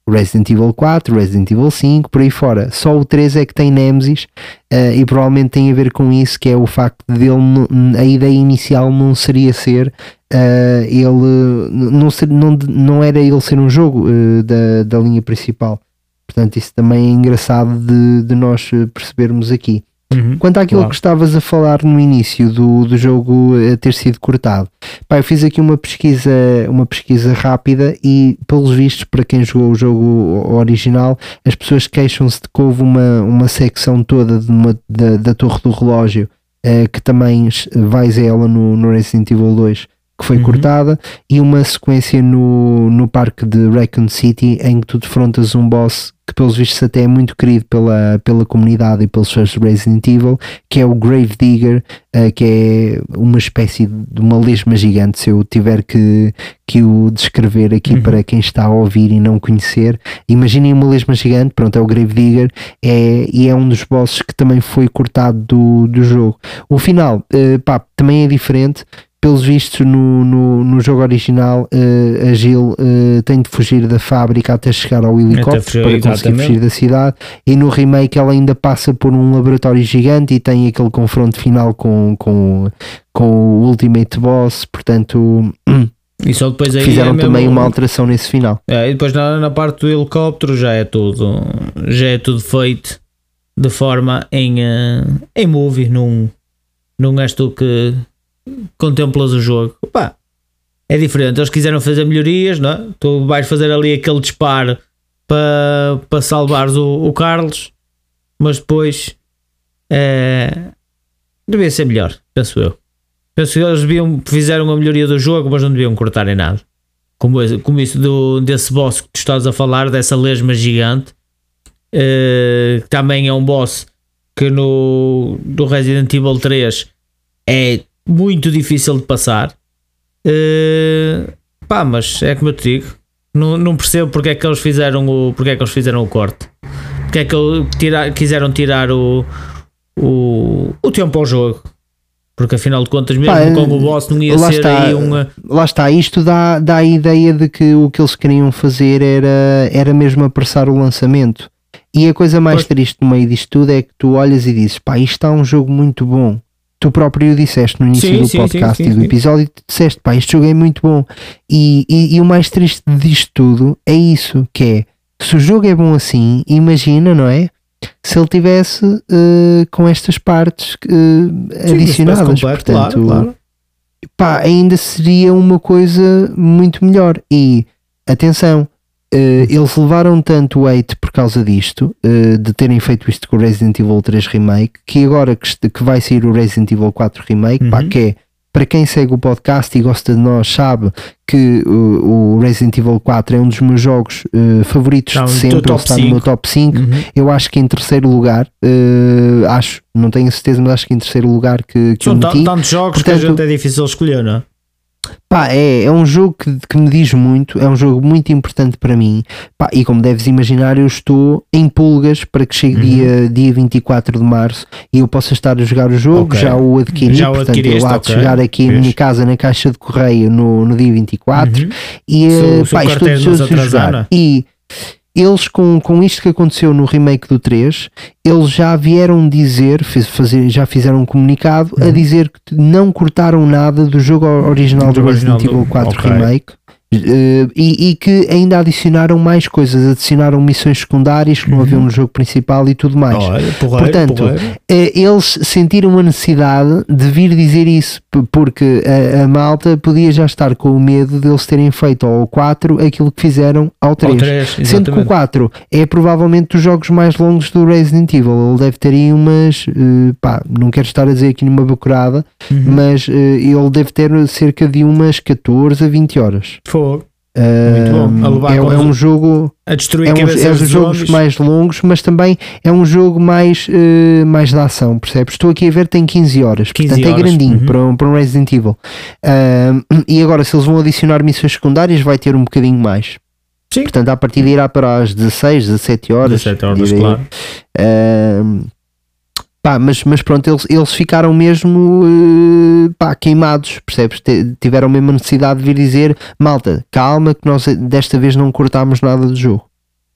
Resident Evil 4, Resident Evil 5, por aí fora. Só o 3 é que tem Nemesis, e provavelmente tem a ver com isso, que é o facto dele, a ideia inicial não seria ser ele, não era ele ser um jogo da linha principal. Portanto, isso também é engraçado de nós percebermos aqui. Quanto àquilo que estavas a falar no início do jogo ter sido cortado, eu fiz aqui uma pesquisa rápida e, pelos vistos, para quem jogou o jogo original, as pessoas queixam-se de que houve uma secção toda da Torre do Relógio, que também vais a ela no Resident Evil 2, que foi cortada, e uma sequência no parque de Raccoon City em que tu defrontas um boss que pelos vistos até é muito querido pela comunidade e pelos fãs de Resident Evil, que é o Grave Digger, que é uma espécie de uma lesma gigante. Se eu tiver que o descrever aqui para quem está a ouvir e não conhecer, imaginem uma lesma gigante, pronto, é o Grave Digger, e é um dos bosses que também foi cortado do jogo. O final, também é diferente. Pelos vistos no jogo original, a Jill tem de fugir da fábrica até chegar ao helicóptero para conseguir fugir da cidade, e no remake ela ainda passa por um laboratório gigante e tem aquele confronto final com o Ultimate Boss. Portanto, e só depois aí fizeram também uma alteração nesse final. E depois na parte do helicóptero já é tudo feito de forma em movie, não és tu que contemplas o jogo. É diferente, eles quiseram fazer melhorias, não é? Tu vais fazer ali aquele disparo para salvares o Carlos, mas depois devia ser melhor, penso eu. Penso que eles fizeram uma melhoria do jogo, mas não deviam cortar em nada, como isso desse boss que tu estás a falar, dessa lesma gigante, que também é um boss que do Resident Evil 3 é muito difícil de passar, mas é como eu te digo, não percebo porque é que eles fizeram o corte, porque é que quiseram tirar o tempo ao jogo, porque afinal de contas mesmo com o boss não ia ser aí lá está, isto dá a ideia de que o que eles queriam fazer era mesmo apressar o lançamento, e a coisa mais triste no meio disto tudo é que tu olhas e dizes, isto está um jogo muito bom. Tu próprio disseste no início do podcast e do episódio, tu disseste, este jogo é muito bom, e o mais triste disto tudo é isso, que é, se o jogo é bom assim, imagina, não é? Se ele tivesse com estas partes adicionadas, portanto, claro. Ainda seria uma coisa muito melhor. E atenção, eles levaram tanto hate por causa disto, de terem feito isto com o Resident Evil 3 Remake, que agora que vai sair o Resident Evil 4 Remake, que é, para quem segue o podcast e gosta de nós, sabe que o Resident Evil 4 é um dos meus jogos favoritos de sempre. Ele está no meu top 5. Eu acho que em terceiro lugar, não tenho certeza, mas acho que em terceiro lugar que são tantos jogos, portanto, que a gente é difícil escolher, não é? É um jogo que me diz muito, é um jogo muito importante para mim, e como deves imaginar, eu estou em pulgas para que chegue dia 24 de março e eu possa estar a jogar o jogo. Já o adquiri, portanto eu há de chegar aqui em minha casa na caixa de correio no dia 24 e estou desejoso de jogar. E eles com isto que aconteceu no remake do 3, eles já vieram dizer, já fizeram um comunicado a dizer que não cortaram nada do jogo original do Resident Evil 4 Remake, e que ainda adicionaram mais coisas, adicionaram missões secundárias que não haviam no jogo principal e tudo mais. Portanto, eles sentiram a necessidade de vir dizer isso, porque a malta podia já estar com o medo de eles terem feito ao 4 aquilo que fizeram ao 3, sendo que o 4 é provavelmente dos jogos mais longos do Resident Evil. Ele deve ter aí umas, não quero estar a dizer aqui numa bacurada, mas ele deve ter cerca de umas 14 a 20 horas. Muito bom. É um jogo a destruir é dos jogos mais longos, mas também é um jogo mais de ação, percebes? Estou aqui a ver, tem 15 horas, portanto é grandinho para um Resident Evil. E agora, se eles vão adicionar missões secundárias, vai ter um bocadinho mais. Sim. Portanto, a partir de irá para as 16, 17 horas. 17 horas, claro. Mas pronto, eles ficaram mesmo queimados, percebes? Tiveram mesmo a necessidade de vir dizer, malta, calma que nós desta vez não cortámos nada do jogo.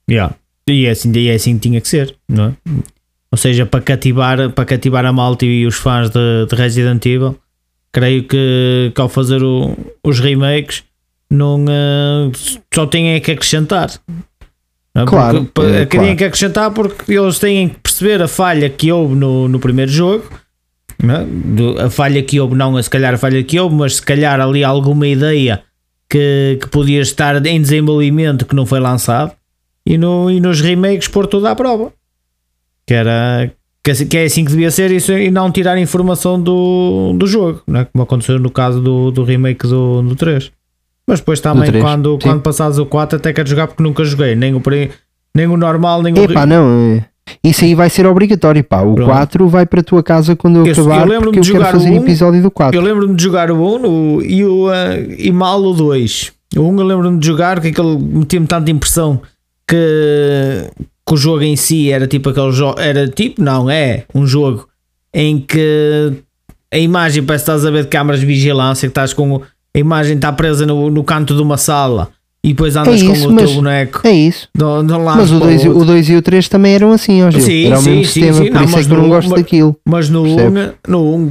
Yeah. E é assim que tinha que ser, não é? Ou seja, para cativar a malta e os fãs de Resident Evil, creio que ao fazer os remakes não, só têm que acrescentar. Não é? Claro, porque têm que acrescentar porque eles têm que perceber a falha que houve no primeiro jogo, não é? A falha que houve, não se calhar a falha que houve, mas se calhar ali alguma ideia que podia estar em desenvolvimento que não foi lançado, e nos remakes pôr tudo à prova. Que é assim que devia ser isso, e não tirar informação do jogo, não é? Como aconteceu no caso do remake do 3. Mas depois também, quando passares o 4, até quero jogar porque nunca joguei, nem o normal, nem o remake. Não, isso aí vai ser obrigatório, pá. O Pronto. 4 vai para a tua casa quando eu acabar, porque eu quero fazer o episódio do 4. Eu lembro-me de jogar o 1 e mal o 2. O 1 eu lembro-me de jogar, que aquele metia-me tanta impressão que o jogo em si era tipo aquele jogo, é um jogo em que a imagem parece que estás a ver de câmaras de vigilância, que estás com a imagem está presa no canto de uma sala e depois andas com o teu boneco. É isso. Mas o 2 e o 3 também eram assim, ó, Gil. Era o mesmo sistema, por isso é que eu não gosto daquilo. Mas no 1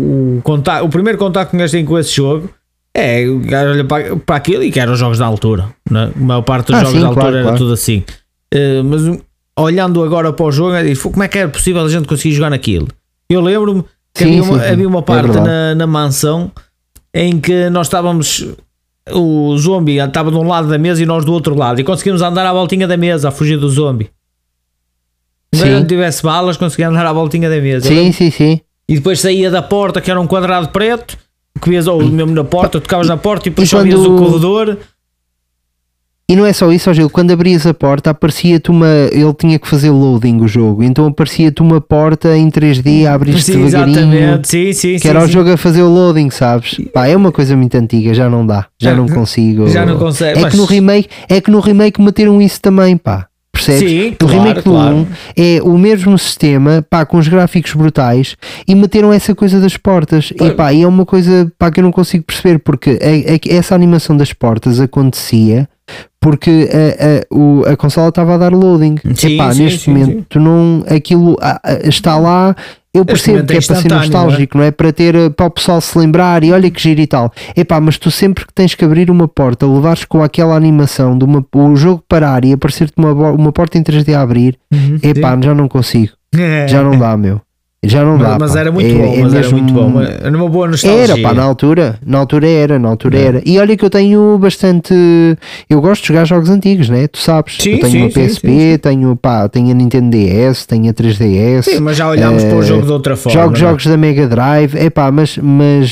o primeiro contacto que nós temos com esse jogo é olha para aquilo e que eram os jogos da altura, né? A maior parte dos jogos da altura era tudo assim. Mas olhando agora para o jogo, eu digo, como é que era possível a gente conseguir jogar naquilo? Eu lembro-me que havia uma parte na mansão em que nós estávamos, o zombie estava de um lado da mesa e nós do outro lado, e conseguimos andar à voltinha da mesa a fugir do zombie. Se não tivesse balas, conseguia andar à voltinha da mesa. Sim. E depois saía da porta, que era um quadrado preto, que vias ou mesmo na porta, tocavas na porta e depois só vias o corredor. E não é só isso, ó Gil, quando abrias a porta aparecia-te ele tinha que fazer loading o jogo, então aparecia-te uma porta em 3D a abrir-se devagarinho, que era o jogo a fazer o loading, sabes? Pá, é uma coisa muito antiga, já não dá, já não consigo. Já não consegue. Que no remake meteram isso também, pá. Percebes? Sim, o remake do 1 é o mesmo sistema, pá, com os gráficos brutais, e meteram essa coisa das portas. E pá, e é uma coisa, pá, que eu não consigo perceber, porque essa animação das portas acontecia porque a consola estava a dar loading. Neste momento não, aquilo está lá. Eu percebo que é para ser nostálgico, não é? Para o pessoal se lembrar e olha que giro e tal. Mas tu sempre que tens que abrir uma porta, levares com aquela animação de o jogo parar e aparecer-te uma porta em 3D a abrir, já não consigo. Já não dá, meu. Já não dá. Mas era muito bom, era muito bom. Era uma boa nostalgia. Era, pá, na altura era. E olha que eu tenho bastante. Eu gosto de jogar jogos antigos, né? Tu sabes. Eu tenho uma PSP, tenho a Nintendo DS, tenho a 3DS. Sim, mas já olhámos para o jogo de outra forma. Jogos da Mega Drive. Mas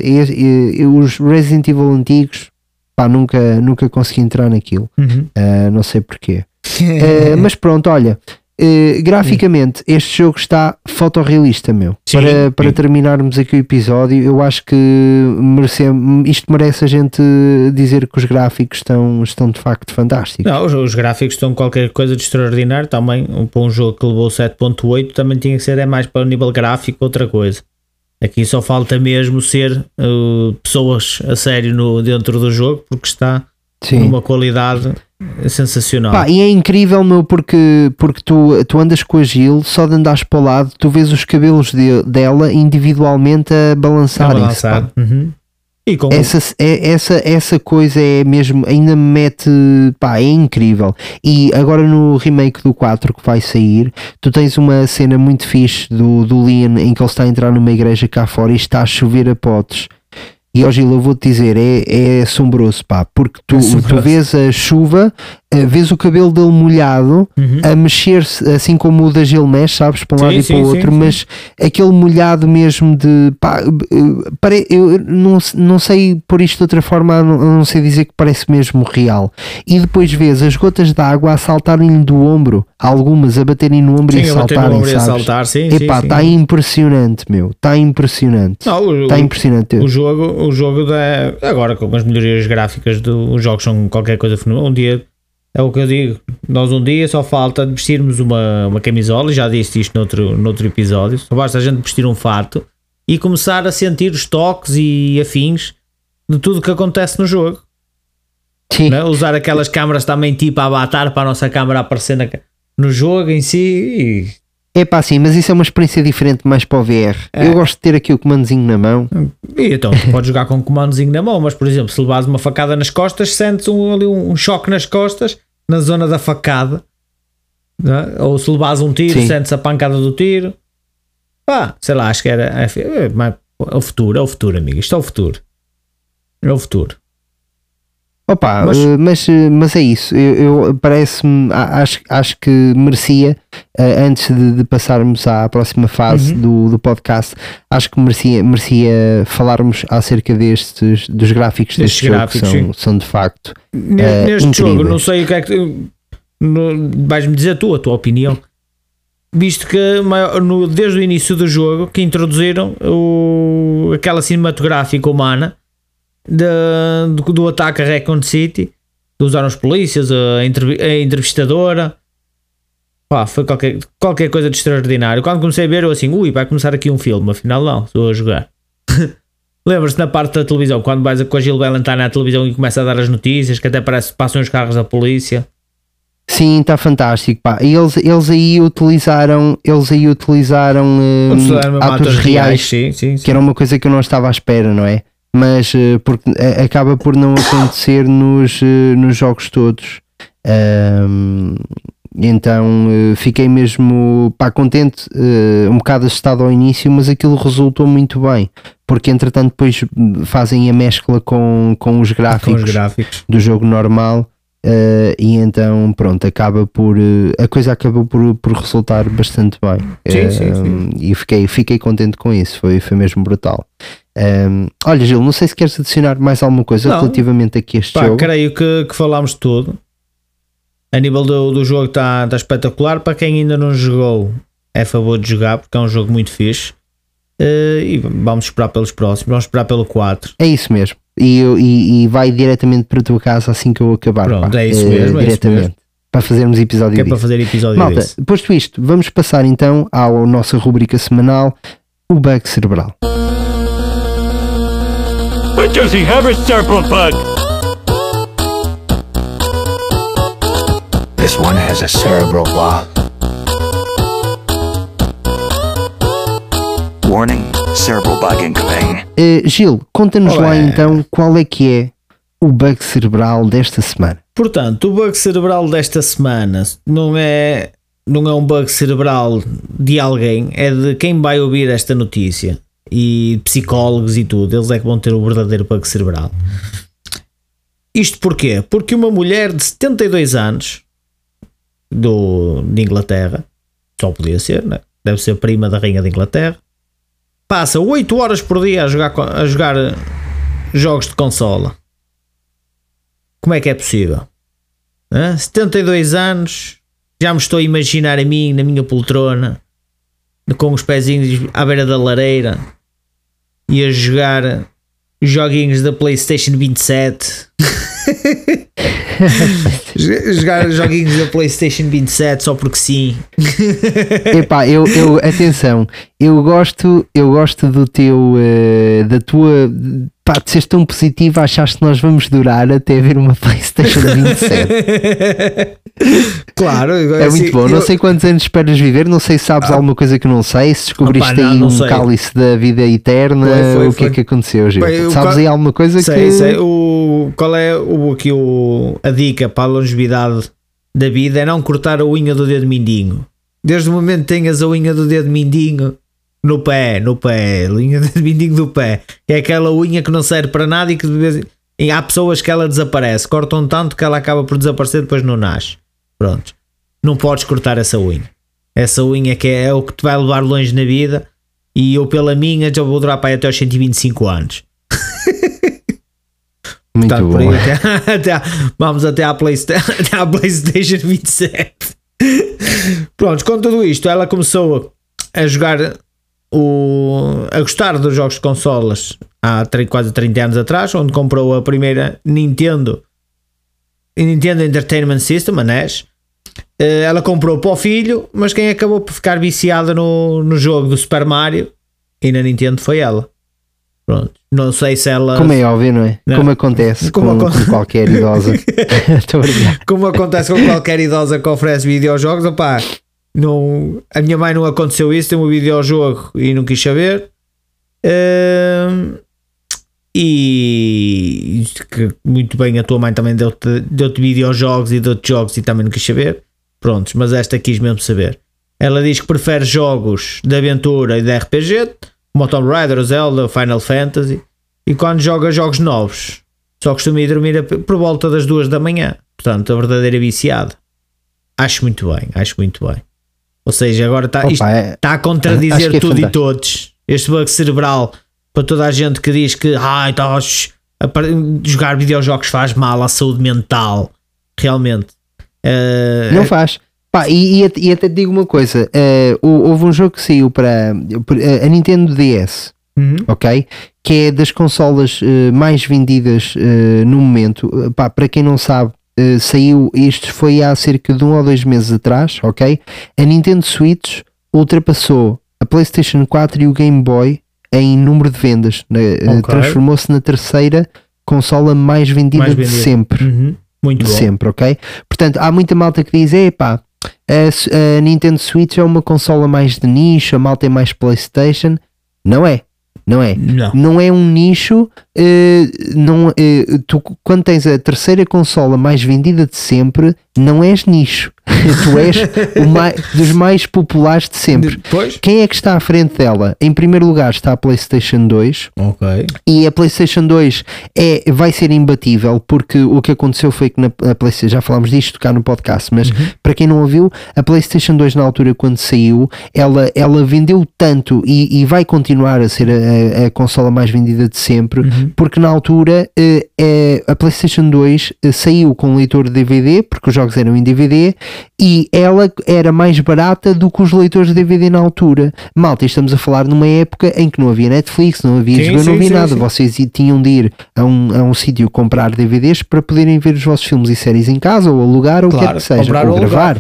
os Resident Evil antigos, pá, nunca consegui entrar naquilo. Não sei porquê. Mas pronto, olha. Graficamente este jogo está fotorrealista, meu. Para terminarmos aqui o episódio, eu acho que isto merece a gente dizer que os gráficos estão de facto fantásticos. Não, os gráficos estão qualquer coisa de extraordinário também. Para um jogo que levou 7.8 também tinha que ser mais para o nível gráfico outra coisa. Aqui só falta mesmo ser pessoas a sério dentro do jogo, porque está numa qualidade sensacional. Pá, e é incrível, meu, porque tu andas com a Gil, só de andares para o lado, tu vês os cabelos dela individualmente a balançarem-se. E com essa coisa é mesmo, ainda me mete, pá, é incrível. E agora no remake do 4 que vai sair, tu tens uma cena muito fixe do Leon em que ele está a entrar numa igreja cá fora e está a chover a potes. E hoje eu vou-te dizer, é assombroso, pá, porque tu vês a chuva, vês o cabelo dele molhado, a mexer-se, assim como o da Gil mexe, sabes, para um lado e para o outro, mas aquele molhado mesmo de, pá, eu não sei pôr isto de outra forma, não sei dizer que parece mesmo real. E depois vês as gotas de água a saltarem-lhe do ombro, algumas a baterem no ombro e saltarem, sabes? Epá, está impressionante, meu, está impressionante. Está impressionante. O jogo agora com as melhorias gráficas os jogos são qualquer coisa fenomenal. Um dia, é o que eu digo, nós um dia só falta vestirmos uma camisola, já disse isto noutro episódio, só basta a gente vestir um fato e começar a sentir os toques e afins de tudo que acontece no jogo. Sim. Né? Usar aquelas câmaras também tipo a avatar para a nossa câmara aparecer no jogo em si. É pá, sim, mas isso é uma experiência diferente mais para o VR. Eu gosto de ter aqui o comandozinho na mão. E então tu podes jogar com um comandozinho na mão, mas por exemplo, se levares uma facada nas costas, sentes ali um choque nas costas, na zona da facada, né? Ou se levares um tiro, Sim. sentes a pancada do tiro. Pá, sei lá, acho que era o futuro, amigo. Isto é o futuro. É o futuro. Opa, mas é isso. Eu parece-me, acho que merecia, antes de passarmos à próxima fase do podcast, acho que merecia falarmos acerca dos gráficos deste jogo, que são de facto neste incríveis. jogo. Não sei o que é que vais-me dizer a tua opinião, visto que desde o início do jogo que introduziram aquela cinematográfica humana do ataque a Raccoon City, usaram os polícias, a entrevistadora. Pá, foi qualquer coisa de extraordinário. Quando comecei a ver, eu assim, vai começar aqui um filme, afinal não, estou a jogar. Lembras-te na parte da televisão, quando vais com a Jill Valentine na televisão e começa a dar as notícias, que até parece que passam os carros da polícia. Sim, está fantástico, pá. E eles aí utilizaram atores reais, sim. que era uma coisa que eu não estava à espera, não é? Mas porque acaba por não acontecer nos jogos todos. Então fiquei mesmo, pá, contente, um bocado assustado ao início, mas aquilo resultou muito bem, porque entretanto depois fazem a mescla com os gráficos do jogo normal. E então pronto, a coisa acabou por resultar bastante bem. Sim. E fiquei contente com isso, foi mesmo brutal. Olha, Gil, não sei se queres adicionar mais alguma coisa relativamente aqui a este jogo. Creio que falámos de tudo. A nível do jogo está espetacular. Para quem ainda não jogou, é a favor de jogar, porque é um jogo muito fixe. E vamos esperar pelos próximos, vamos esperar pelo 4. É isso mesmo. E vai diretamente para a tua casa assim que eu acabar. Pronto, é isso mesmo. Diretamente. Para fazermos episódio disso. Para fazer episódio Malta, disso. posto isto, vamos passar então à nossa rubrica semanal, o bug cerebral. But does he have a cerebral bug? This one has a cerebral bug. Warning, cerebral bug incoming. Gil, conta-nos lá então qual é que é o bug cerebral desta semana. Portanto, o bug cerebral desta semana não é um bug cerebral de alguém, é de quem vai ouvir esta notícia, e psicólogos e tudo, eles é que vão ter o verdadeiro bug cerebral. Isto porquê? Porque uma mulher de 72 anos de Inglaterra, só podia ser, né? Deve ser prima da rainha de Inglaterra, passa 8 horas por dia a jogar jogos de consola. Como é que é possível? 72 anos, já me estou a imaginar a mim na minha poltrona, com os pezinhos à beira da lareira e a jogar joguinhos da PlayStation 27. Jogar joguinhos da PlayStation 27 só porque sim. Epá, atenção, eu gosto do teu, da tua, pá, de seres tão positivo, achaste que nós vamos durar até ver uma PlayStation 27. Claro, é assim, muito bom. Não sei quantos anos esperas viver, não sei se sabes alguma coisa que eu não sei, se descobriste não sei. cálice da vida eterna, o que é que aconteceu, Gil? Sabes aí alguma coisa sei. Qual é a dica para a longevidade da vida? É não cortar a unha do dedo mindinho. Desde o momento que tenhas a unha do dedo mindinho no pé, a unha do dedo mindinho do pé, é aquela unha que não serve para nada e há pessoas que ela desaparece, cortam tanto que ela acaba por desaparecer, depois não nasce. Pronto, não podes cortar essa unha que é o que te vai levar longe na vida, e eu pela minha já vou durar para aí até aos 125 anos. Muito Portanto, bom. por aí, vamos até à PlayStation 27. Pronto, com tudo isto, ela começou a jogar, a gostar dos jogos de consolas há quase 30 anos atrás, onde comprou a primeira Nintendo Entertainment System, a NES. Ela comprou para o filho, mas quem acabou por ficar viciada no jogo do Super Mario e na Nintendo foi ela. Pronto. Não sei se ela... Como é óbvio, não é? Não. Como acontece Como com qualquer idosa. Estou a brincar. Como acontece com qualquer idosa que oferece videojogos, opá, não, a minha mãe não aconteceu isso, tem um videojogo e não quis saber. E que muito bem, a tua mãe também deu-te videojogos e deu-te jogos e também não quis saber. Prontos, mas esta quis mesmo saber. Ela diz que prefere jogos de aventura e de RPG, como o Tomb Raider, o Zelda, o Final Fantasy, e quando joga jogos novos só costuma ir dormir por volta das 2 da manhã. Portanto, a verdadeira viciada. Acho muito bem. Ou seja, agora está a contradizer tudo e todos. Este bug cerebral para toda a gente que diz que jogar videojogos faz mal à saúde mental. Realmente não faz. Pá, e até te digo uma coisa, houve um jogo que saiu para a Nintendo DS, ok? Que é das consolas mais vendidas no momento. Pá, para quem não sabe, saiu, isto foi há cerca de 1 ou 2 meses atrás, ok? A Nintendo Switch ultrapassou a PlayStation 4 e o Game Boy em número de vendas, transformou-se na terceira consola mais vendida de sempre. Muito de bom. sempre, ok? Portanto, há muita malta que diz, pá, a Nintendo Switch é uma consola mais de nicho, a malta é mais PlayStation. Não é. Não é um nicho. Tu, quando tens a terceira consola mais vendida de sempre, não és nicho. Tu és dos mais populares de sempre. Depois? Quem é que está à frente dela? Em primeiro lugar está a PlayStation 2. Ok. E a PlayStation 2 vai ser imbatível, porque o que aconteceu foi que na PlayStation, já falámos disto cá no podcast, mas para quem não ouviu, a PlayStation 2 na altura quando saiu, ela vendeu tanto e vai continuar a ser a consola mais vendida de sempre, porque na altura a PlayStation 2 saiu com leitor de DVD, porque os jogos eram em DVD, e ela era mais barata do que os leitores de DVD na altura. Malta, estamos a falar numa época em que não havia Netflix, não havia HBO, não havia nada. Vocês tinham de ir a um sítio comprar DVDs para poderem ver os vossos filmes e séries em casa, ou alugar, ou o que quer que seja, ou gravar.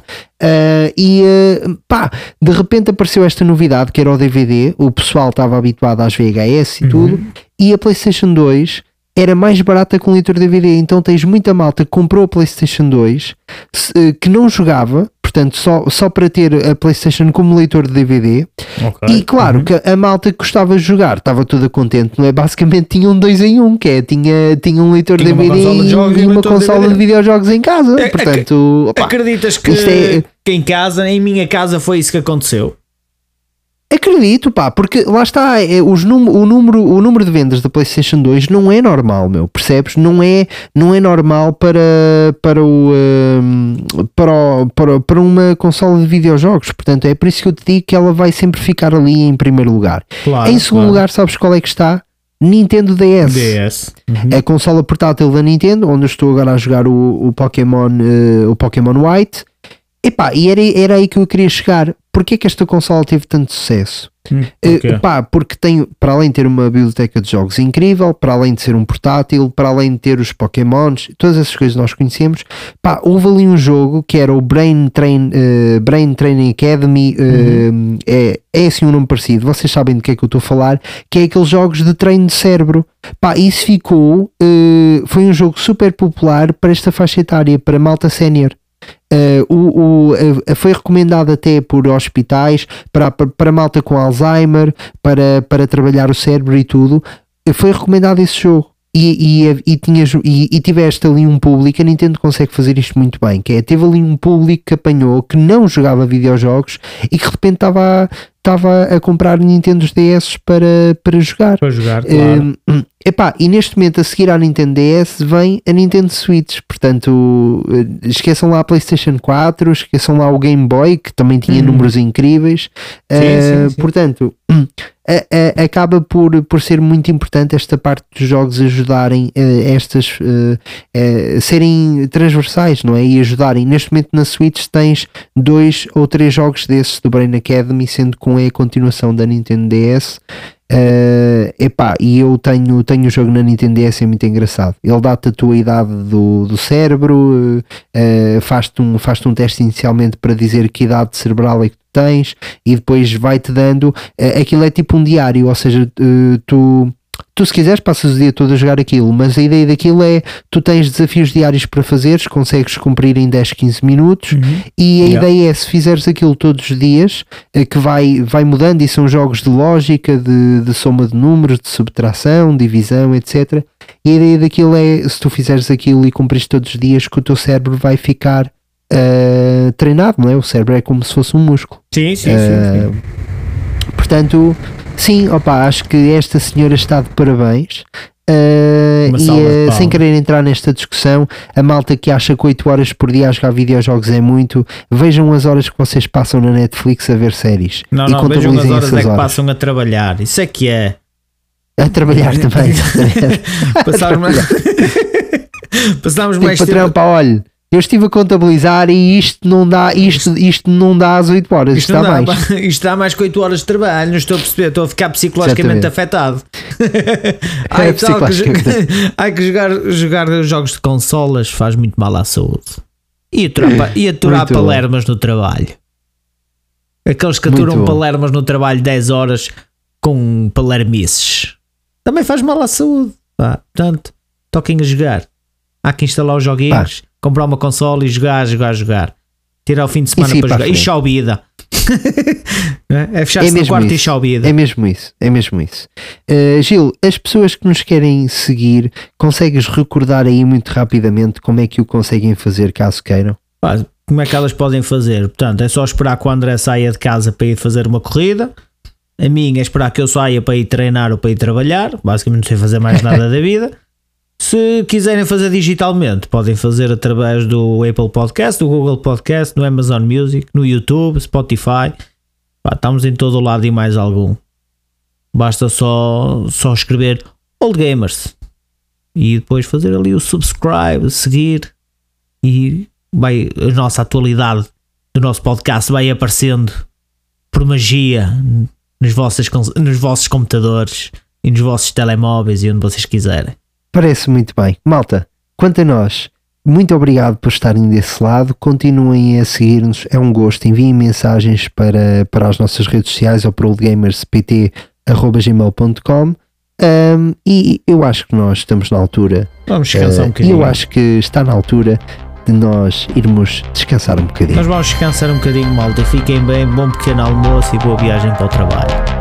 Pá, de repente apareceu esta novidade que era o DVD. O pessoal estava habituado às VHS e tudo, e a PlayStation 2 era mais barata que um leitor de DVD. Então tens muita malta que comprou a PlayStation 2 que não jogava, portanto só para ter a PlayStation como leitor de DVD. Okay. E claro que a malta que gostava de jogar estava toda contente, não é? Basicamente tinha um 2 em 1, que é, tinha um leitor de DVD e uma consola de videojogos em casa. Portanto, acreditas que em casa, em minha casa, foi isso que aconteceu? Acredito, pá, porque lá está, o número de vendas da PlayStation 2 não é normal, meu, percebes? Não é normal para uma consola de videojogos. Portanto, é por isso que eu te digo que ela vai sempre ficar ali em primeiro lugar. Claro, em segundo lugar, sabes qual é que está? Nintendo DS. A consola portátil da Nintendo, onde eu estou agora a jogar o Pokémon White. Epá, e era aí que eu queria chegar. Porquê que esta consola teve tanto sucesso? Porque tem, para além de ter uma biblioteca de jogos incrível, para além de ser um portátil, para além de ter os Pokémons, todas essas coisas nós conhecemos, houve ali um jogo que era o Brain Training Academy, é assim um nome parecido, vocês sabem de que é que eu estou a falar, que é aqueles jogos de treino de cérebro. Isso ficou, foi um jogo super popular para esta faixa etária, para malta sénior. Foi recomendado até por hospitais para malta com Alzheimer, para trabalhar o cérebro e tudo. Foi recomendado esse jogo e tiveste ali um público. A Nintendo consegue fazer isto muito bem, que é, teve ali um público que apanhou, que não jogava videojogos e que de repente estava a comprar Nintendo DS para jogar. Para jogar, claro. E neste momento, a seguir à Nintendo DS, vem a Nintendo Switch. Portanto, esqueçam lá a PlayStation 4, esqueçam lá o Game Boy, que também tinha números incríveis. Sim. Portanto, acaba por ser muito importante esta parte dos jogos ajudarem serem transversais, não é? E ajudarem. Neste momento na Switch tens 2 ou 3 jogos desses do Brain Academy, sendo que é a continuação da Nintendo DS. E eu tenho o jogo na Nintendo DS, é muito engraçado. Ele dá-te a tua idade do cérebro, faz-te um teste inicialmente para dizer que idade cerebral é que tu tens, e depois vai-te dando, aquilo é tipo um diário, ou seja, tu Tu, se quiseres, passas o dia todo a jogar aquilo, mas a ideia daquilo é tu tens desafios diários para fazeres, consegues cumprir em 10, 15 minutos e a ideia é, se fizeres aquilo todos os dias, que vai mudando, e são jogos de lógica, de soma de números, de subtração, divisão, etc. E a ideia daquilo é, se tu fizeres aquilo e cumprires todos os dias, que o teu cérebro vai ficar treinado, não é? O cérebro é como se fosse um músculo. Sim. Portanto, sim, opa, acho que esta senhora está de parabéns. E sem querer entrar nesta discussão, a malta que acha que 8 horas por dia a jogar videojogos é muito, vejam as horas que vocês passam na Netflix a ver séries. Não, vejam as horas que passam a trabalhar. Isso é que é. A trabalhar também. Passámos mais tempo. Olha, eu estive a contabilizar e isto não dá às 8 horas. Isto dá mais que 8 horas de trabalho. Não estou a perceber, estou a ficar psicologicamente afetado. Que jogar jogos de consolas faz muito mal à saúde. E aturar palermas no trabalho. Aqueles que aturam palermas no trabalho 10 horas com palermices também faz mal à saúde. Portanto, toquem a jogar. Há que instalar os joguinhos, comprar uma consola e jogar. Tirar o fim de semana para jogar. E chau vida. É fechar-se no quarto e chau vida. É mesmo isso. Gil, as pessoas que nos querem seguir, consegues recordar aí muito rapidamente como é que o conseguem fazer, caso queiram? Como é que elas podem fazer? Portanto, é só esperar que o André saia de casa para ir fazer uma corrida. A minha é esperar que eu saia para ir treinar ou para ir trabalhar. Basicamente não sei fazer mais nada da vida. Se quiserem fazer digitalmente, podem fazer através do Apple Podcast, do Google Podcast, no Amazon Music, no YouTube, Spotify. Estamos em todo o lado e mais algum. Basta só escrever Old Gamers e depois fazer ali o subscribe, seguir, e a nossa atualidade do nosso podcast vai aparecendo por magia nos vossos computadores e nos vossos telemóveis e onde vocês quiserem. Parece muito bem. Malta, quanto a nós, muito obrigado por estarem desse lado. Continuem a seguir-nos, é um gosto. Enviem mensagens para as nossas redes sociais ou para oldgamerspt@gmail.com. E eu acho que nós estamos na altura. Vamos descansar um bocadinho. Eu acho que está na altura de nós irmos descansar um bocadinho. Nós vamos descansar um bocadinho, malta. Fiquem bem, bom pequeno almoço e boa viagem para o trabalho.